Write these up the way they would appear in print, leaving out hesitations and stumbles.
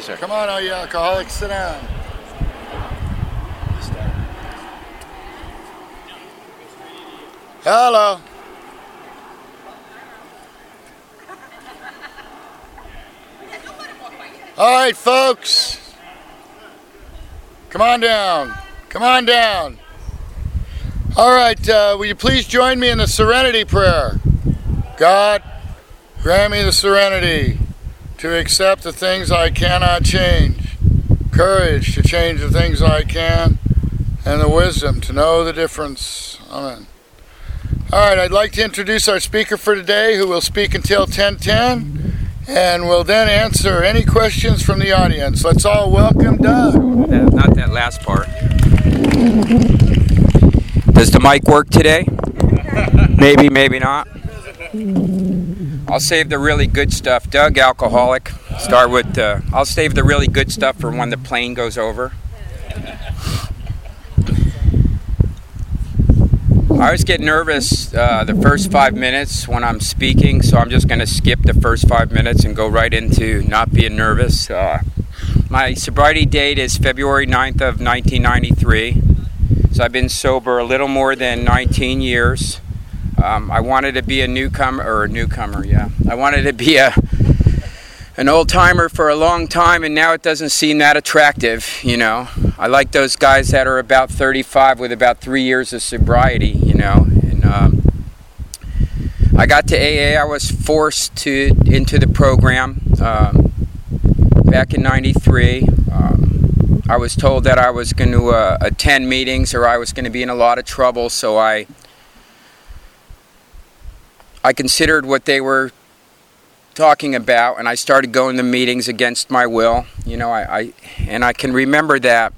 you, sir. Come on, all you alcoholics, sit down. Hello. All right, folks. Come on down. Come on down. All right, will you please join me in the serenity prayer? God, grant me the serenity to accept the things I cannot change, courage to change the things I can, and the wisdom to know the difference. Amen. All right, I'd like to introduce our speaker for today, who will speak until 10:10, and will then answer any questions from the audience. Let's all welcome Doug. Not that last part. Does the mic work today? Maybe, maybe not. I'll save the really good stuff. Doug, alcoholic. Start with, I'll save the really good stuff for when the plane goes over. I always get nervous the first 5 minutes when I'm speaking, so I'm just going to skip the first 5 minutes and go right into not being nervous. My sobriety date is February 9th of 1993, so I've been sober a little more than 19 years. I wanted to be a newcomer, I wanted to be an old-timer for a long time, and now it doesn't seem that attractive, you know. I like those guys that are about 35 with about 3 years of sobriety, you know. And I got to AA. I was forced into the program back in '93. I was told that I was going to attend meetings or I was going to be in a lot of trouble, so I considered what they were talking about, and I started going to meetings against my will. You know, I can remember that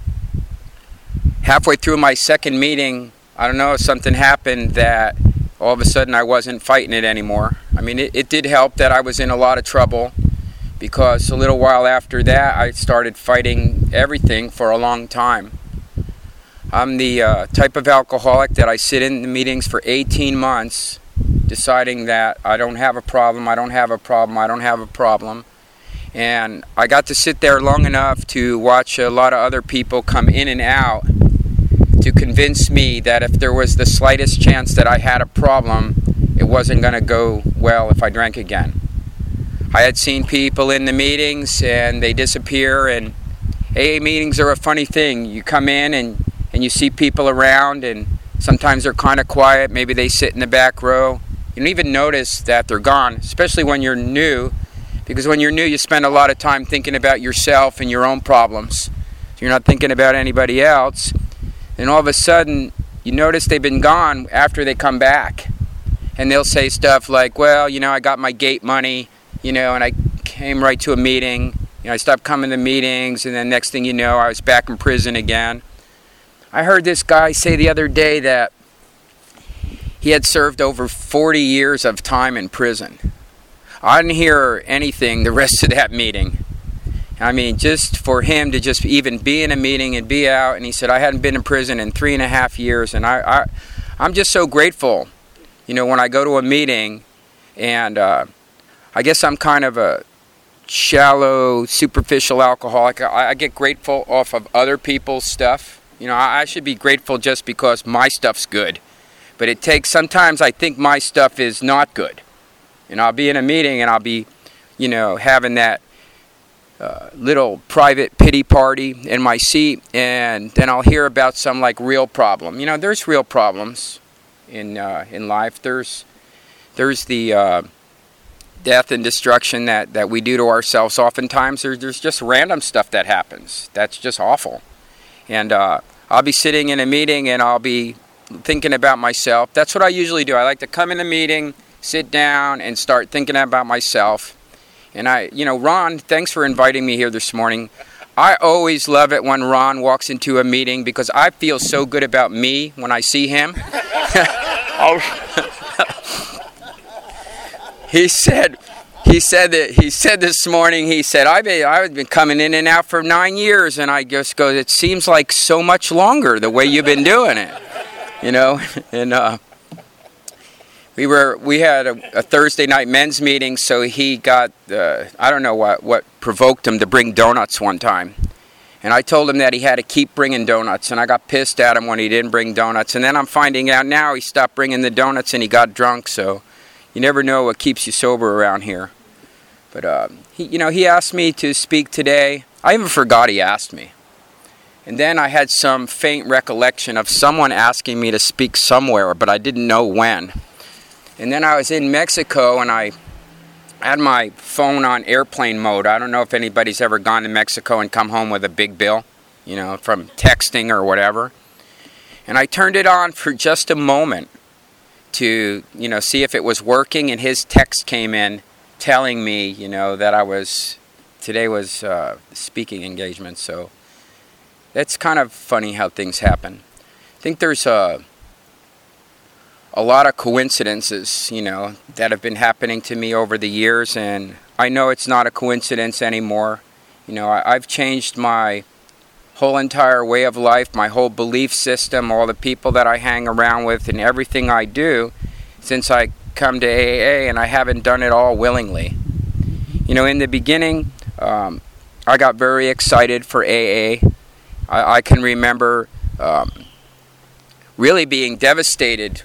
halfway through my second meeting, I don't know, something happened that all of a sudden I wasn't fighting it anymore. I mean, it did help that I was in a lot of trouble, because a little while after that I started fighting everything for a long time. I'm the type of alcoholic that I sit in the meetings for 18 months deciding that I don't have a problem, I don't have a problem, I don't have a problem. And I got to sit there long enough to watch a lot of other people come in and out to convince me that if there was the slightest chance that I had a problem, it wasn't going to go well if I drank again. I had seen people in the meetings and they disappear, and AA meetings are a funny thing. You come in and you see people around, and sometimes they're kind of quiet, maybe they sit in the back row. You don't even notice that they're gone, especially when you're new, because when you're new you spend a lot of time thinking about yourself and your own problems. So you're not thinking about anybody else. And all of a sudden, you notice they've been gone after they come back. And they'll say stuff like, well, you know, I got my gate money, you know, and I came right to a meeting. You know, I stopped coming to meetings, and then next thing you know, I was back in prison again. I heard this guy say the other day that he had served over 40 years of time in prison. I didn't hear anything the rest of that meeting. I mean, just for him to just even be in a meeting and be out, and he said, I hadn't been in prison in 3.5 years, and I'm just so grateful, you know, when I go to a meeting, and I guess I'm kind of a shallow, superficial alcoholic. I get grateful off of other people's stuff. You know, I should be grateful just because my stuff's good, but it takes, sometimes I think my stuff is not good. And I'll be in a meeting and I'll be, you know, having that little private pity party in my seat, and then I'll hear about some like real problem. You know, there's real problems in life. There's the death and destruction that we do to ourselves. Oftentimes there's just random stuff that happens that's just awful. And I'll be sitting in a meeting and I'll be thinking about myself. That's what I usually do. I like to come in a meeting, sit down, and start thinking about myself. And you know, Ron, thanks for inviting me here this morning. I always love it when Ron walks into a meeting because I feel so good about me when I see him. He said this morning, he said, I've been coming in and out for 9 years, and I just go, it seems like so much longer the way you've been doing it, you know. And We had a Thursday night men's meeting, so he got, I don't know what provoked him to bring donuts one time. And I told him that he had to keep bringing donuts, and I got pissed at him when he didn't bring donuts. And then I'm finding out now he stopped bringing the donuts and he got drunk, so you never know what keeps you sober around here. But, he asked me to speak today. I even forgot he asked me. And then I had some faint recollection of someone asking me to speak somewhere, but I didn't know when. And then I was in Mexico, and I had my phone on airplane mode. I don't know if anybody's ever gone to Mexico and come home with a big bill, from texting or whatever. And I turned it on for just a moment to, see if it was working, and his text came in telling me, that today was speaking engagement. So that's kind of funny how things happen. I think there's a lot of coincidences, that have been happening to me over the years, and I know it's not a coincidence anymore. I've changed my whole entire way of life, my whole belief system, all the people that I hang around with, and everything I do since I come to AA, and I haven't done it all willingly. In the beginning, I got very excited for AA. I can remember really being devastated,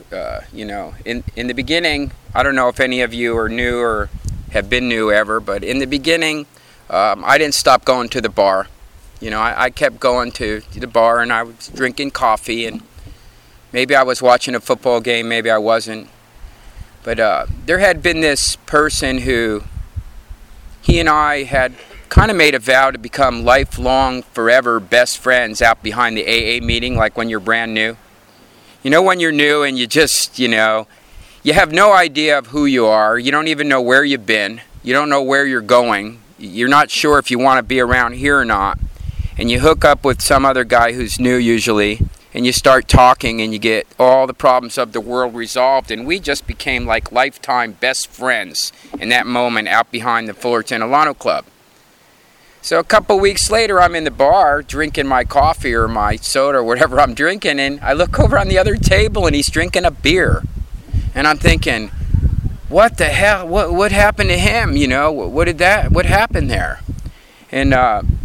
in the beginning. I don't know if any of you are new or have been new ever, but in the beginning, I didn't stop going to the bar. I kept going to the bar, and I was drinking coffee, and maybe I was watching a football game, maybe I wasn't. But there had been this person who, he and I had kind of made a vow to become lifelong, forever best friends out behind the AA meeting, like when you're brand new. When you're new and you just, you have no idea of who you are. You don't even know where you've been. You don't know where you're going. You're not sure if you want to be around here or not. And you hook up with some other guy who's new usually, and you start talking, and you get all the problems of the world resolved. And we just became like lifetime best friends in that moment out behind the Fullerton Alano Club. So a couple weeks later, I'm in the bar drinking my coffee or my soda or whatever I'm drinking, and I look over on the other table, and he's drinking a beer. And I'm thinking, what the hell? What happened to him? What happened there? And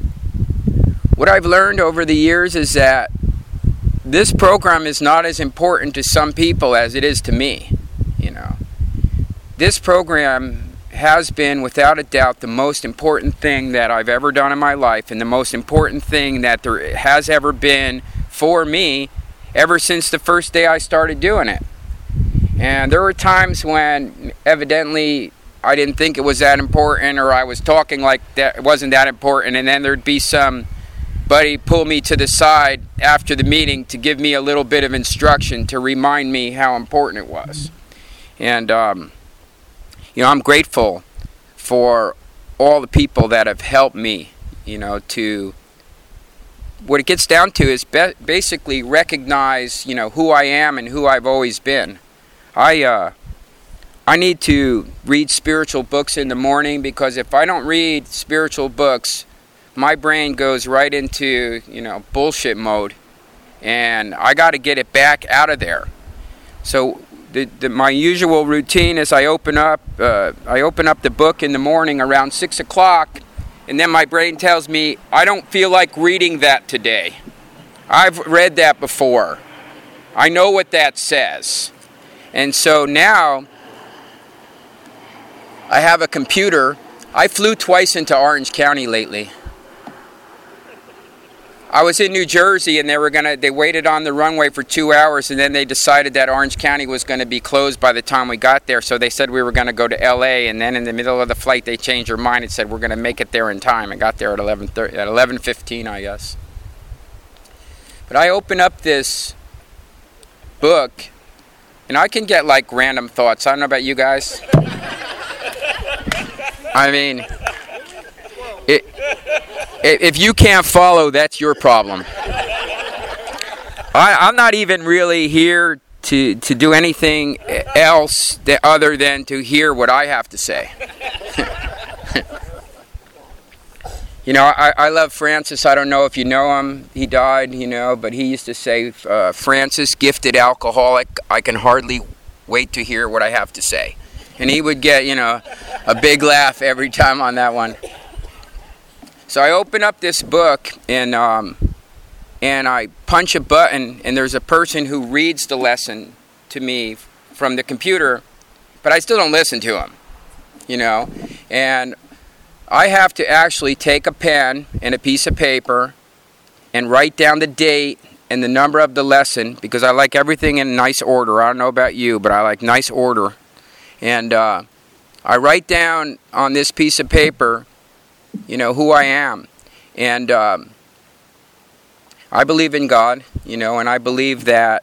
what I've learned over the years is that this program is not as important to some people as it is to me. This program has been, without a doubt, the most important thing that I've ever done in my life, and the most important thing that there has ever been for me ever since the first day I started doing it. And there were times when evidently I didn't think it was that important, or I was talking like that it wasn't that important, and then there'd be somebody pull me to the side after the meeting to give me a little bit of instruction to remind me how important it was. And I'm grateful for all the people that have helped me, to, what it gets down to is basically recognize, who I am and who I've always been. I need to read spiritual books in the morning, because if I don't read spiritual books, my brain goes right into, bullshit mode, and I got to get it back out of there. So my usual routine is I open up the book in the morning around 6 o'clock, and then my brain tells me, I don't feel like reading that today. I've read that before. I know what that says. And so now I have a computer. I flew twice into Orange County lately. I was in New Jersey, and they waited on the runway for 2 hours, and then they decided that Orange County was going to be closed by the time we got there, so they said we were going to go to LA, and then in the middle of the flight they changed their mind and said we're going to make it there in time. I got there at 11:15, I guess. But I open up this book, and I can get like random thoughts. I don't know about you guys. I mean, if you can't follow, that's your problem. I'm not even really here to do anything else other than to hear what I have to say. I love Francis. I don't know if you know him. He died, but he used to say, Francis, gifted alcoholic, I can hardly wait to hear what I have to say. And he would get, a big laugh every time on that one. So I open up this book and I punch a button, and there's a person who reads the lesson to me from the computer, but I still don't listen to him, And I have to actually take a pen and a piece of paper and write down the date and the number of the lesson, because I like everything in nice order. I don't know about you, but I like nice order. And I write down on this piece of paper, who I am. And I believe in God, and I believe that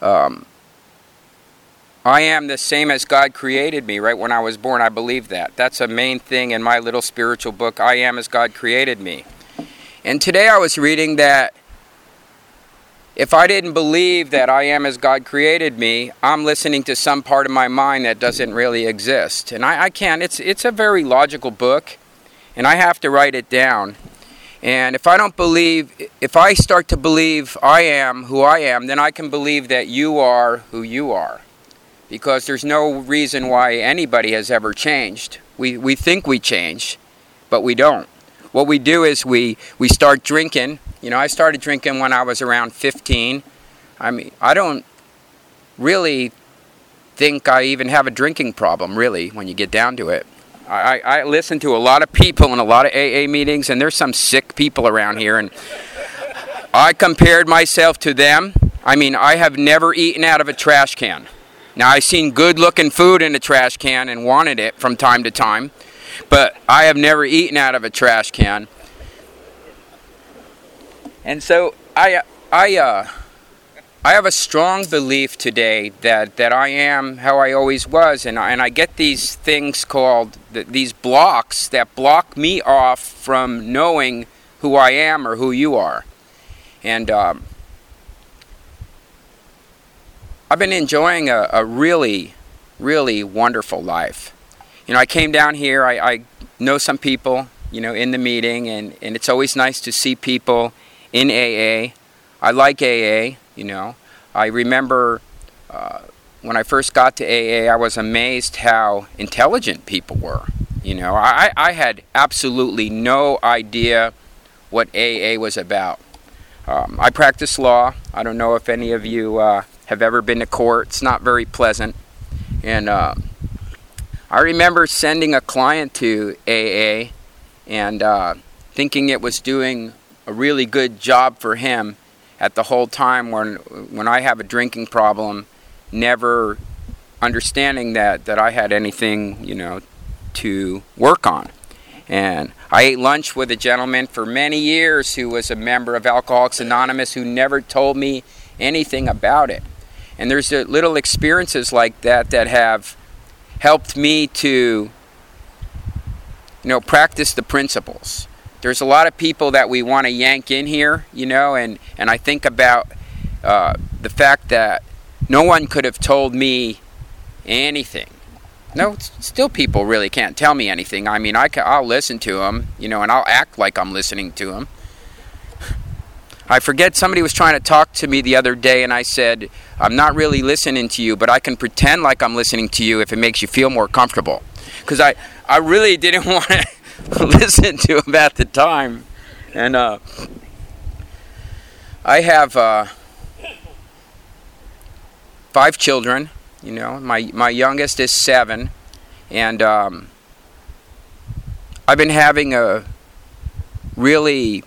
I am the same as God created me right when I was born. I believe that. That's a main thing in my little spiritual book, I am as God created me. And today I was reading that if I didn't believe that I am as God created me, I'm listening to some part of my mind that doesn't really exist. And I can't. It's a very logical book, and I have to write it down. And if I start to believe I am who I am, then I can believe that you are who you are. Because there's no reason why anybody has ever changed. We think we change, but we don't. What we do is we start drinking. I started drinking when I was around 15. I don't really think I even have a drinking problem, really, when you get down to it. I listen to a lot of people in a lot of AA meetings, and there's some sick people around here, and I compared myself to them. I have never eaten out of a trash can. Now, I've seen good-looking food in a trash can and wanted it from time to time, but I have never eaten out of a trash can. And so I have a strong belief today that I am how I always was, and I get these things called, these blocks that block me off from knowing who I am or who you are. And I've been enjoying a really, really wonderful life. I came down here, I know some people, in the meeting, and it's always nice to see people in AA. I like AA, I remember when I first got to AA, I was amazed how intelligent people were. I had absolutely no idea what AA was about. I practice law. I don't know if any of you have ever been to court. It's not very pleasant. And I remember sending a client to AA and thinking it was doing a really good job for him at the whole time when I have a drinking problem, never understanding that I had anything, to work on. And I ate lunch with a gentleman for many years who was a member of Alcoholics Anonymous who never told me anything about it. And there's little experiences like that have helped me to, practice the principles. There's a lot of people that we want to yank in here, and I think about the fact that no one could have told me anything. No, still people really can't tell me anything. I'll listen to them, and I'll act like I'm listening to them. I forget, somebody was trying to talk to me the other day, and I said, I'm not really listening to you, but I can pretend like I'm listening to you if it makes you feel more comfortable. Because I really didn't want to listen to him at the time. And I have 5 children. My youngest is 7, and I've been having a really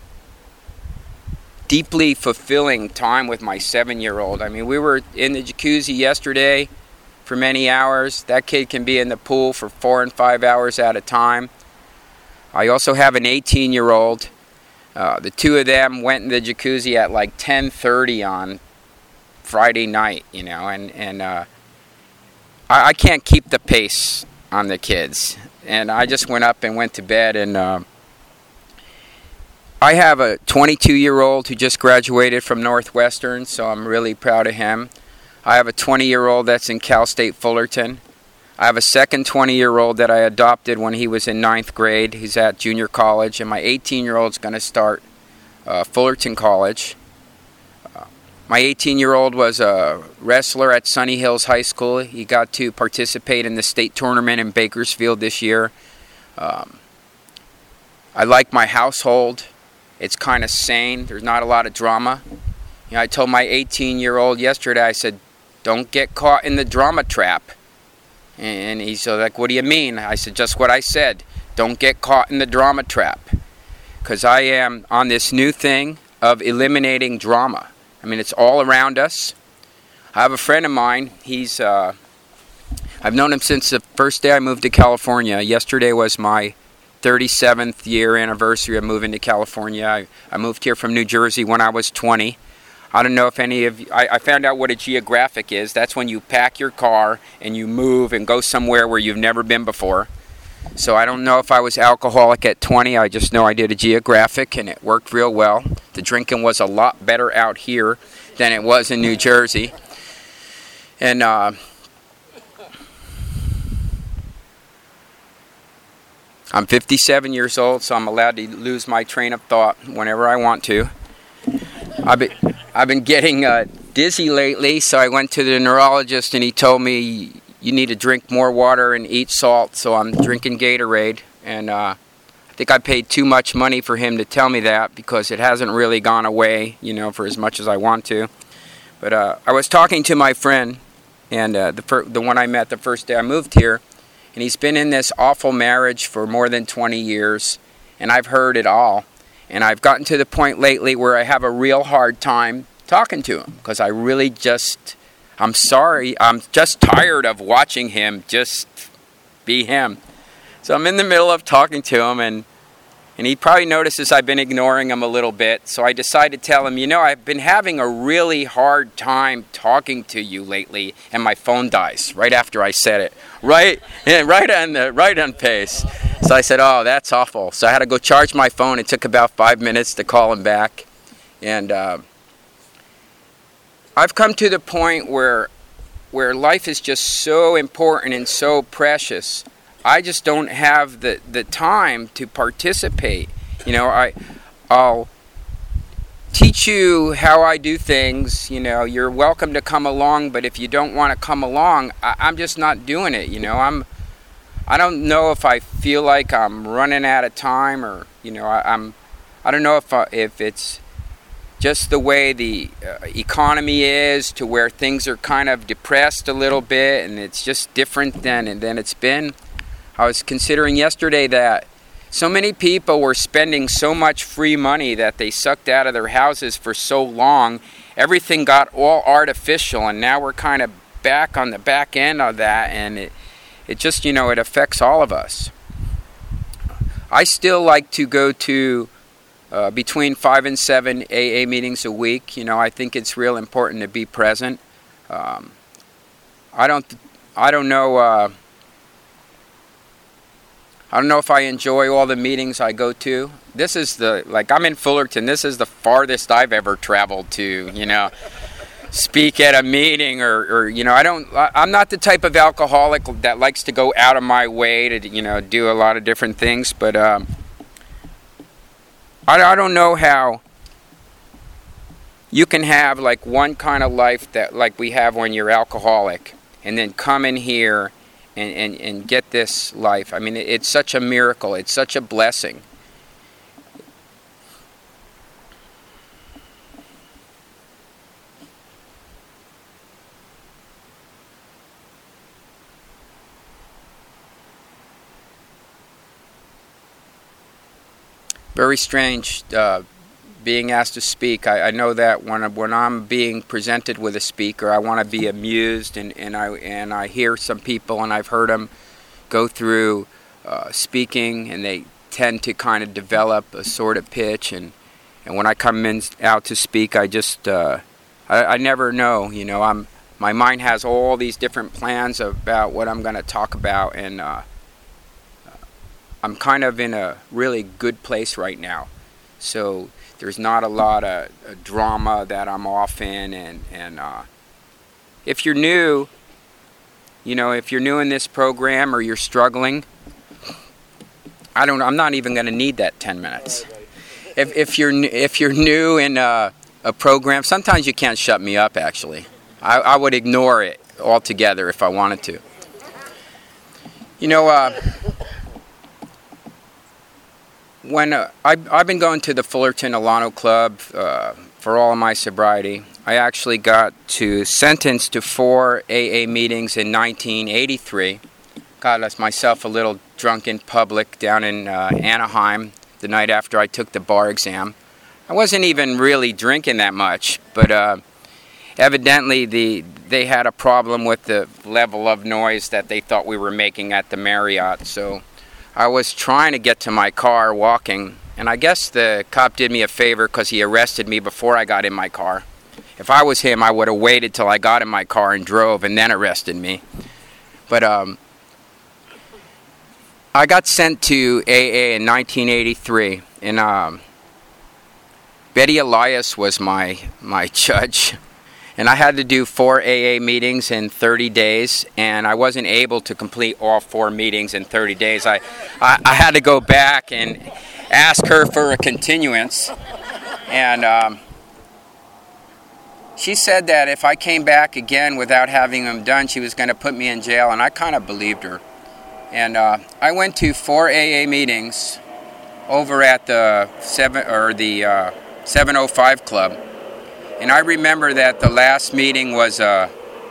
deeply fulfilling time with my 7-year-old. We were in the jacuzzi yesterday for many hours. That kid can be in the pool for 4 and 5 hours at a time. I also have an 18-year-old. The two of them went in the jacuzzi at like 10:30 on Friday night, and I can't keep the pace on the kids. And I just went up and went to bed, and I have a 22-year-old who just graduated from Northwestern, so I'm really proud of him. I have a 20-year-old that's in Cal State Fullerton. I have a second 20-year-old that I adopted when he was in 9th grade. He's at junior college, and my 18-year-old's going to start Fullerton College. My 18-year-old was a wrestler at Sunny Hills High School. He got to participate in the state tournament in Bakersfield this year. I like my household. It's kind of sane. There's not a lot of drama. You know, I told my 18-year-old yesterday, I said, don't get caught in the drama trap. And he's like, what do you mean? I said, just what I said. Don't get caught in the drama trap. Because I am on this new thing of eliminating drama. I mean, it's all around us. I have a friend of mine. I've known him since the first day I moved to California. Yesterday was my 37th year anniversary of moving to California. I moved here from New Jersey when I was 20. I don't know if any of you, I found out what a geographic is. That's when you pack your car and you move and go somewhere where you've never been before. So I don't know if I was alcoholic at 20. I just know I did a geographic and it worked real well. The drinking was a lot better out here than it was in New Jersey. And I'm 57 years old, so I'm allowed to lose my train of thought whenever I want to. I've been getting dizzy lately, so I went to the neurologist and he told me you need to drink more water and eat salt, so I'm drinking Gatorade. And I think I paid too much money for him to tell me that because it hasn't really gone away, you know, for as much as I want to. But I was talking to my friend, and the one I met the first day I moved here, and he's been in this awful marriage for more than 20 years, and I've heard it all. And I've gotten to the point lately where I have a real hard time talking to him because I really I'm sorry, I'm just tired of watching him just be him. So I'm in the middle of talking to him, and he probably notices I've been ignoring him a little bit. So I decided to tell him, you know, I've been having a really hard time talking to you lately, and my phone dies right after I said it. Right on pace. So I said, oh, that's awful. So I had to go charge my phone. It took about 5 minutes to call him back. And I've come to the point where life is just so important and so precious. I just don't have the time to participate. You know, I'll teach you how I do things. You know, you're welcome to come along, but if you don't want to come along, I'm just not doing it. You know, I don't know if I feel like I'm running out of time, or you know, I don't know if it's just the way the economy is, to where things are kind of depressed a little bit, and it's just different than it's been. I was considering yesterday that so many people were spending so much free money that they sucked out of their houses for so long. Everything got all artificial, and now we're kind of back on the back end of that, and it just, you know, it affects all of us. I still like to go to between 5 and 7 AA meetings a week. You know, I think it's real important to be present. I don't know if I enjoy all the meetings I go to. This is I'm in Fullerton. This is the farthest I've ever traveled to, you know, speak at a meeting or you know, I'm not the type of alcoholic that likes to go out of my way to, you know, do a lot of different things, but I don't know how you can have like one kind of life that like we have when you're alcoholic, and then come in here and get this life. I mean, it's such a miracle. It's such a blessing. Very strange being asked to speak. I know that when I'm being presented with a speaker, I want to be amused, and I hear some people, and I've heard them go through speaking, and they tend to kind of develop a sort of pitch, and when I come out to speak, I just I never know. You know, my mind has all these different plans about what I'm going to talk about, and I'm kind of in a really good place right now. So there's not a lot of drama that I'm off in, and if you're new, you know, if you're new in this program or you're struggling, I'm not even going to need that 10 minutes. If you're new in a program. Sometimes you can't shut me up, actually. I would ignore it altogether if I wanted to. You know, when I've been going to the Fullerton Alano Club for all of my sobriety. I actually got sentenced to 4 AA meetings in 1983. Got myself a little drunk in public down in Anaheim the night after I took the bar exam. I wasn't even really drinking that much, but evidently they had a problem with the level of noise that they thought we were making at the Marriott. So I was trying to get to my car walking, and I guess the cop did me a favor because he arrested me before I got in my car. If I was him, I would have waited till I got in my car and drove and then arrested me. But I got sent to AA in 1983, and Betty Elias was my judge. And I had to do 4 AA meetings in 30 days, and I wasn't able to complete all 4 meetings in 30 days. I had to go back and ask her for a continuance. And she said that if I came back again without having them done, she was going to put me in jail, and I kind of believed her. And I went to 4 AA meetings over at the 705 Club. And I remember that the last meeting was a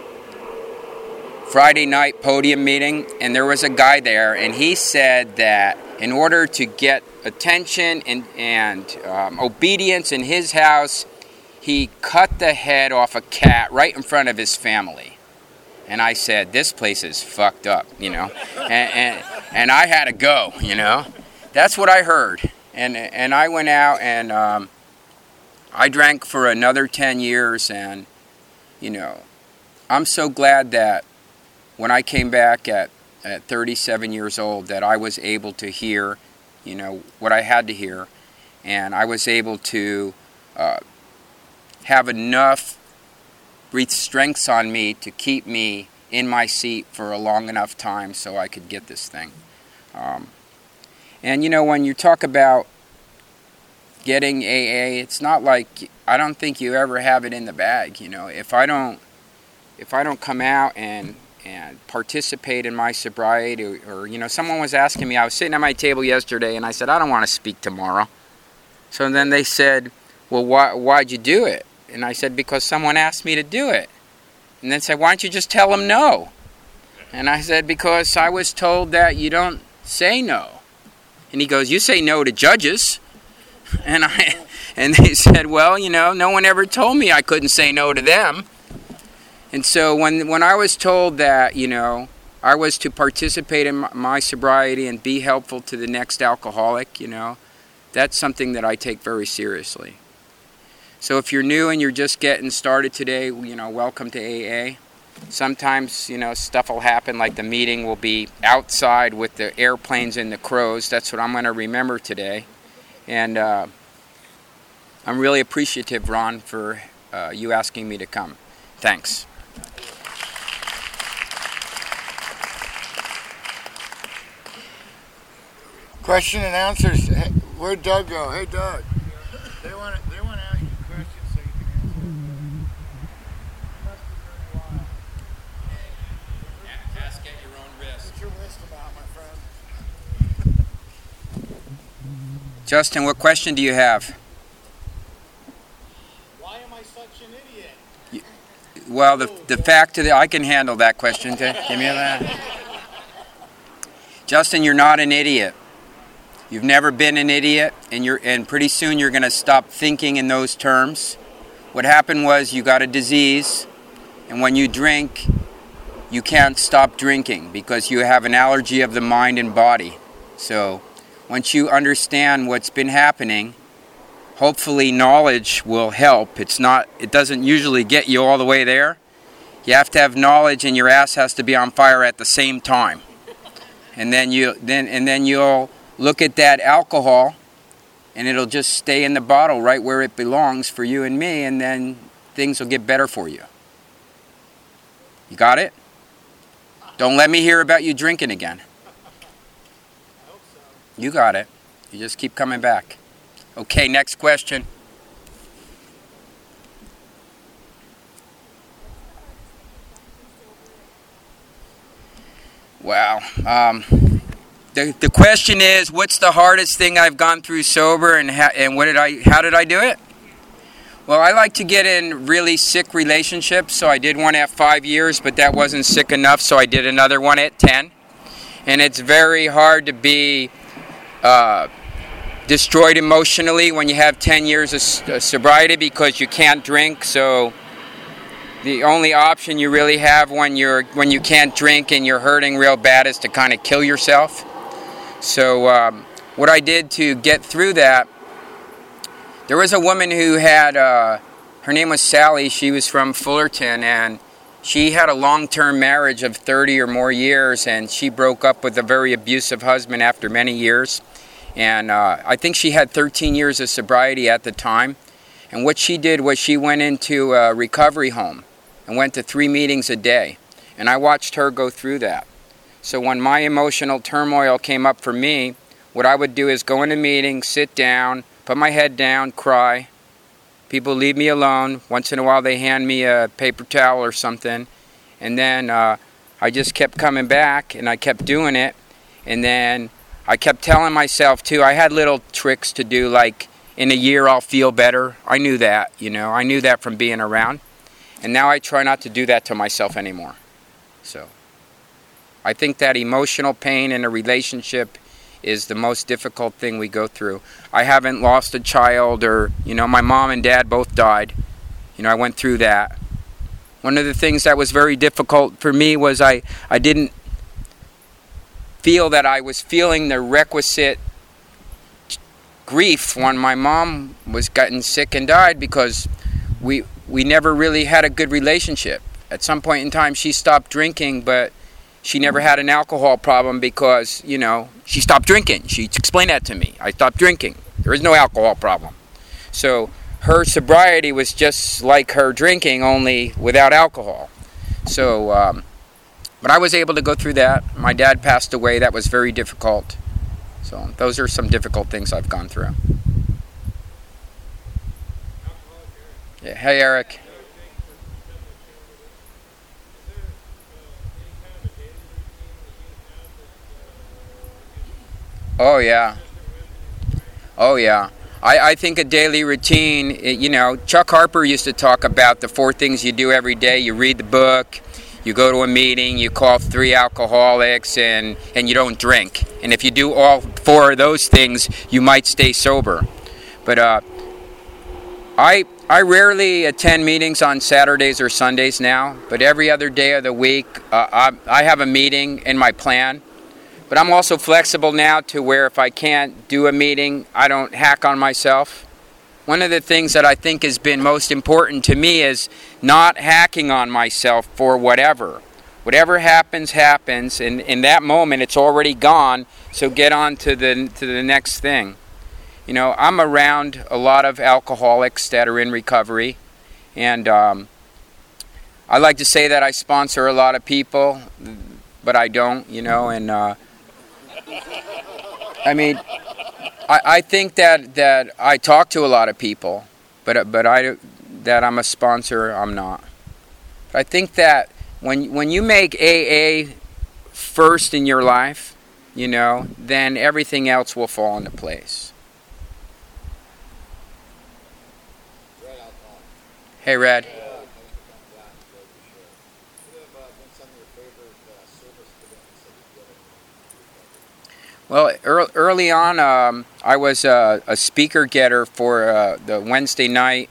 Friday night podium meeting, and there was a guy there, and he said that in order to get attention and obedience in his house, he cut the head off a cat right in front of his family. And I said, this place is fucked up, you know, and I had to go, you know. That's what I heard. And I went out and I drank for another 10 years, and, you know, I'm so glad that when I came back at 37 years old that I was able to hear, you know, what I had to hear, and I was able to have enough strengths on me to keep me in my seat for a long enough time so I could get this thing. And, you know, when you talk about getting AA, it's not like, I don't think you ever have it in the bag, you know. If I don't come out and participate in my sobriety, or you know, someone was asking me, I was sitting at my table yesterday and I said, I don't want to speak tomorrow. So then they said, well, why'd you do it? And I said, because someone asked me to do it. And then said, why don't you just tell them no? And I said, because I was told that you don't say no. And he goes, you say no to judges. And they said, well, you know, no one ever told me I couldn't say no to them. And so when I was told that, you know, I was to participate in my sobriety and be helpful to the next alcoholic, you know, that's something that I take very seriously. So if you're new and you're just getting started today, you know, welcome to AA. Sometimes, you know, stuff will happen, like the meeting will be outside with the airplanes and the crows. That's what I'm going to remember today. And I'm really appreciative, Ron, for you asking me to come. Thanks. Question and answers. Hey, where'd Doug go? Hey, Doug. They want to ask you questions so you can answer. Ask at your own risk. What's your list about, my friend? Justin, what question do you have? Why am I such an idiot? Well, the fact of I can handle that question. Give me that. Justin, you're not an idiot. You've never been an idiot, and pretty soon you're going to stop thinking in those terms. What happened was you got a disease, and when you drink, you can't stop drinking because you have an allergy of the mind and body. So once you understand what's been happening, hopefully knowledge will help. It doesn't usually get you all the way there. You have to have knowledge, and your ass has to be on fire at the same time. And then you'll look at that alcohol, and it'll just stay in the bottle right where it belongs for you and me, and then things will get better for you. You got it? Don't let me hear about you drinking again. I hope so. You got it. You just keep coming back. Okay, next question. Wow. The question is, what's the hardest thing I've gone through sober, and how did I do it? Well, I like to get in really sick relationships, so I did one at 5 years, but that wasn't sick enough, so I did another one at 10. And it's very hard to be destroyed emotionally when you have 10 years of sobriety, because you can't drink, so the only option you really have when you can't drink and you're hurting real bad is to kind of kill yourself. So what I did to get through that, there was a woman who had, her name was Sally, she was from Fullerton, and she had a long-term marriage of 30 or more years, and she broke up with a very abusive husband after many years. And I think she had 13 years of sobriety at the time. And what she did was she went into a recovery home and went to 3 meetings a day. And I watched her go through that. So when my emotional turmoil came up for me, what I would do is go in a meeting, sit down, put my head down, cry. People leave me alone. Once in a while they hand me a paper towel or something. And then I just kept coming back, and I kept doing it. And then I kept telling myself, too, I had little tricks to do, like, in a year I'll feel better. I knew that, I knew that from being around. And now I try not to do that to myself anymore. So I think that emotional pain in a relationship is the most difficult thing we go through. I haven't lost a child, or, my mom and dad both died. I went through that. One of the things that was very difficult for me was I didn't feel that I was feeling the requisite grief when my mom was getting sick and died, because we never really had a good relationship. At some point in time she stopped drinking, but she never had an alcohol problem because, she stopped drinking. She explained that to me. I stopped drinking. There is no alcohol problem. So her sobriety was just like her drinking, only without alcohol. So, but I was able to go through that. My dad passed away. That was very difficult. So those are some difficult things I've gone through. Yeah. Hey, Eric. Oh, yeah. Oh, yeah. I think a daily routine, Chuck Harper used to talk about the 4 things you do every day. You read the book, you go to a meeting, you call 3 alcoholics, and you don't drink. And if you do all 4 of those things, you might stay sober. But I rarely attend meetings on Saturdays or Sundays now, but every other day of the week, I have a meeting in my plan. But I'm also flexible now to where if I can't do a meeting, I don't hack on myself. One of the things that I think has been most important to me is not hacking on myself for whatever. Whatever happens, happens. And in that moment, it's already gone. So get on to the next thing. I'm around a lot of alcoholics that are in recovery. And I like to say that I sponsor a lot of people, but I don't, and I think that I talk to a lot of people, but that I'm a sponsor, I'm not. But I think that when you make AA first in your life, then everything else will fall into place. Hey, Red. Well, early on, I was a speaker getter for the Wednesday night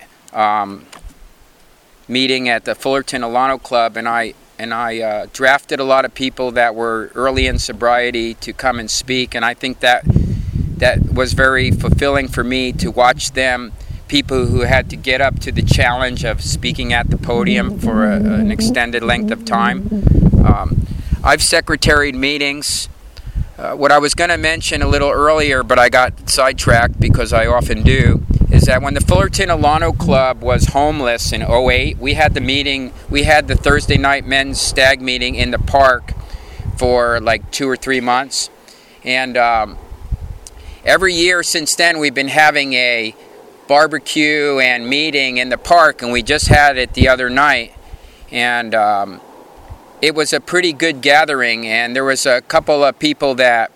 meeting at the Fullerton Alano Club, and I drafted a lot of people that were early in sobriety to come and speak, and I think that was very fulfilling for me to watch them, people who had to get up to the challenge of speaking at the podium for an extended length of time. I've secretaried meetings. What I was going to mention a little earlier, but I got sidetracked because I often do, is that when the Fullerton Alano Club was homeless in 2008, we had the Thursday night men's stag meeting in the park for like 2 or 3 months. And every year since then, we've been having a barbecue and meeting in the park, and we just had it the other night. And it was a pretty good gathering, and there was a couple of people that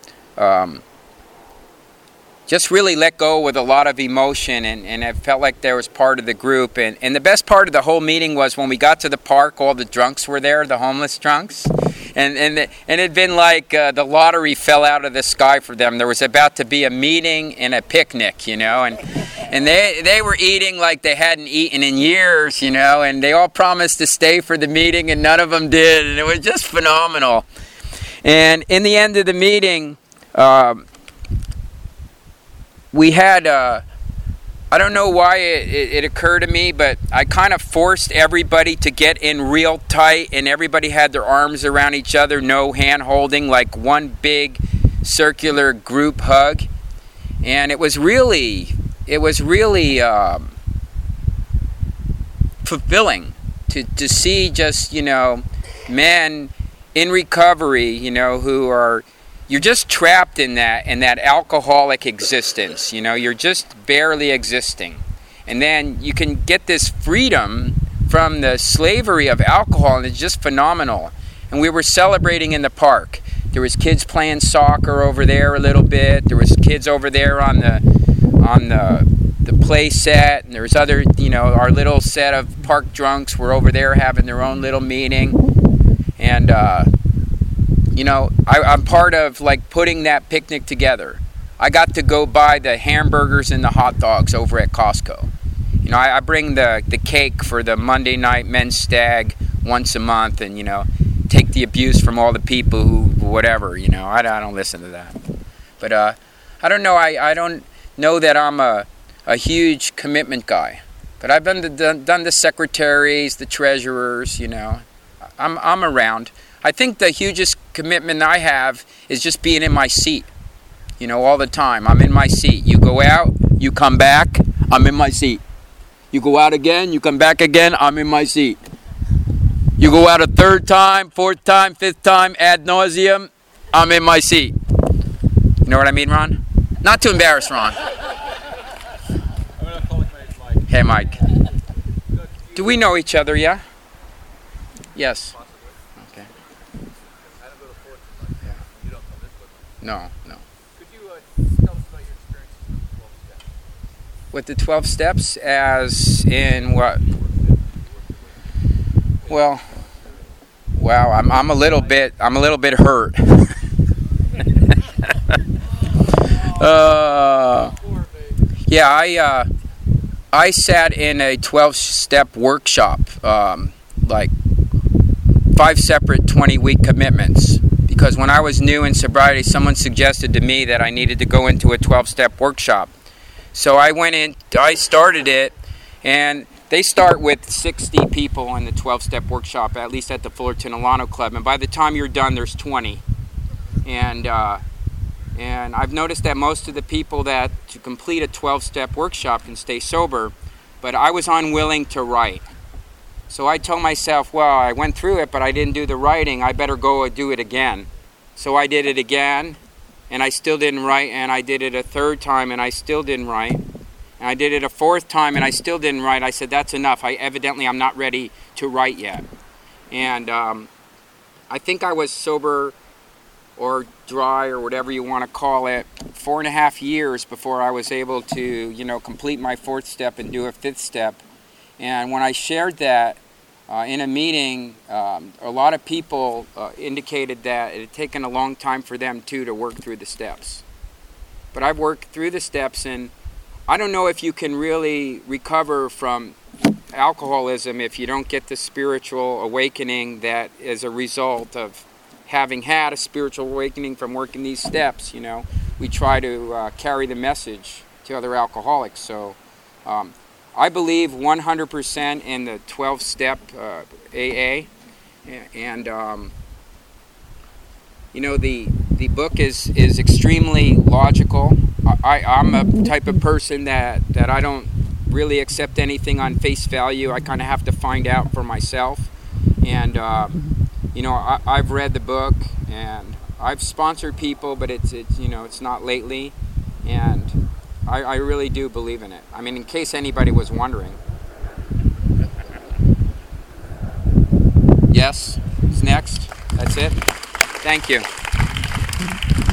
just really let go with a lot of emotion, and it felt like there was part of the group. And the best part of the whole meeting was when we got to the park, all the drunks were there, the homeless drunks. And it'd been like the lottery fell out of the sky for them. There was about to be a meeting and a picnic, you know, and they were eating like they hadn't eaten in years, you know, and they all promised to stay for the meeting, and none of them did, and it was just phenomenal. And in the end of the meeting, we had, I don't know why it occurred to me, but I kind of forced everybody to get in real tight, and everybody had their arms around each other, no hand holding, like one big circular group hug. And it was really fulfilling to see just, you know, men in recovery, you know, who are, you're just trapped in that alcoholic existence, you know, you're just barely existing. And then you can get this freedom from the slavery of alcohol, and it's just phenomenal. And we were celebrating in the park. There was kids playing soccer over there a little bit. There was kids over there on the play set, and there was other, you know, our little set of park drunks were over there having their own little meeting. And you know, I'm part of like putting that picnic together. I got to go buy the hamburgers and the hot dogs over at Costco. You know, I bring the cake for the Monday night men's stag once a month, and, you know, take the abuse from all the people who, whatever, you know, I don't listen to that. But I don't know, I don't know that I'm a huge commitment guy. But I've done the secretaries, the treasurers, you know, I'm around. I think the hugest commitment I have is just being in my seat, you know, all the time. I'm in my seat. You go out, you come back, I'm in my seat. You go out again, you come back again, I'm in my seat. You go out a third time, fourth time, fifth time, ad nauseum, I'm in my seat. You know what I mean, Ron? Not to embarrass Ron. Hey, Mike. Do we know each other, yeah? Yes. Okay. No. Could you tell us about your experiences with the 12 steps? With the 12 steps, as in what? Well, wow, I'm a little bit hurt. Yeah, I sat in a 12-step workshop, like 5 separate 20-week commitments. Because when I was new in sobriety, someone suggested to me that I needed to go into a 12-step workshop. So I went in, I started it, and they start with 60 people in the 12-step workshop, at least at the Fullerton Alano Club. And by the time you're done, there's 20. And I've noticed that most of the people that to complete a 12-step workshop can stay sober, but I was unwilling to write. So I told myself, well, I went through it, but I didn't do the writing. I better go do it again. So I did it again, and I still didn't write, and I did it a third time, and I still didn't write. And I did it a fourth time, and I still didn't write. I said, that's enough. Evidently, I'm not ready to write yet. And I think I was sober or dry or whatever you want to call it 4.5 years before I was able to, you know, complete my 4th step and do a 5th step. And when I shared that in a meeting, a lot of people indicated that it had taken a long time for them too to work through the steps. But I've worked through the steps, and I don't know if you can really recover from alcoholism if you don't get the spiritual awakening that is a result of having had a spiritual awakening from working these steps. You know, we try to carry the message to other alcoholics. So I believe 100% in the 12-step AA, and you know, the book is extremely logical. I'm a type of person that I don't really accept anything on face value. I kind of have to find out for myself. And you know, I've read the book, and I've sponsored people, but it's you know, it's not lately, and I really do believe in it. I mean, in case anybody was wondering. Yes? next. That's it. Thank you.